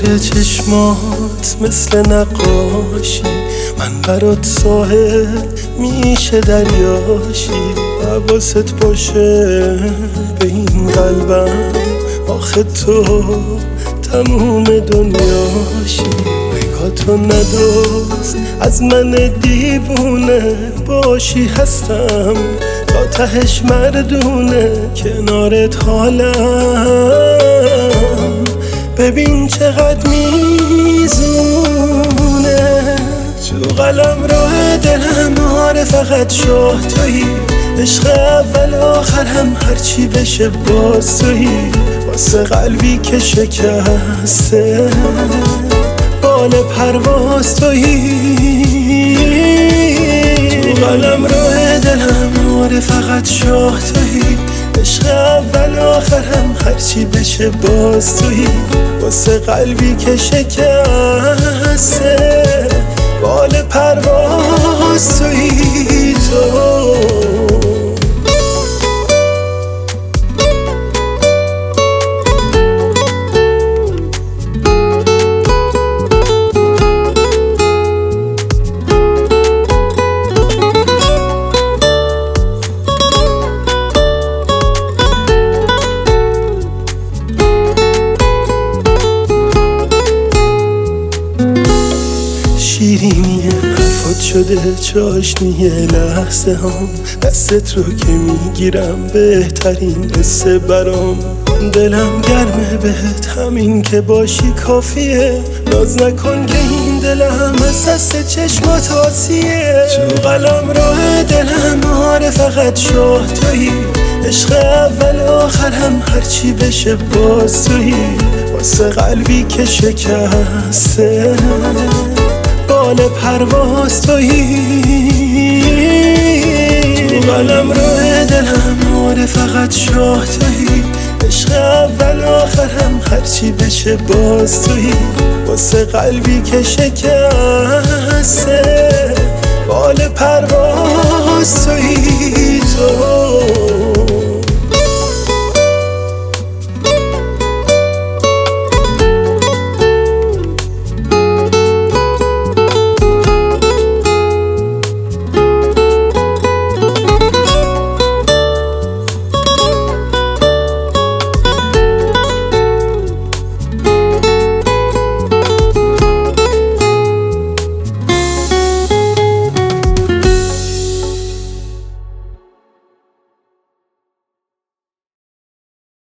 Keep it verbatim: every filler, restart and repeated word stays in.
زیر چشمات مثل نقاشی، من برات ساحل میشه دریاشی. حواست باشه به این قلبم، آخه تو تموم دنیاشی. تو ندوز از من دیوونه باشی، هستم تا تهش مردونه کنارت حالم. ببین چقدر میزونه تو قلم راه دلم، آره فقط شاه تویی. عشق اول آخر هم هرچی بشه باز تویی، واسه قلبی که شکسته بال پرواز تویی. تو قلم راه دلم، آره فقط شاه تویی. عشق اول آخر هم هرچی بشه باز تویی، واسه قلبی که شکسته بال پرواز تویی تو. شیرینیه حرفات شده چاشنیه لحظه هم، دستت رو که میگیرم بهترین قصه برام. دلم گرمه بهت همین که باشی کافیه، ناز نکن که این دلم از دست چشمات آسیه. تو قلم راه دلم، آره فقط شاه تویی. عشق اول آخر هم هرچی بشه باز تویی، واسه قلبی که شکسته بال پرواز تویی. تو قلم راه دلم، آره فقط شاه تویی. عشق اول آخر هم هرچی بشه باز تویی، واسه قلبی که شکسته بال پرواز تویی تو.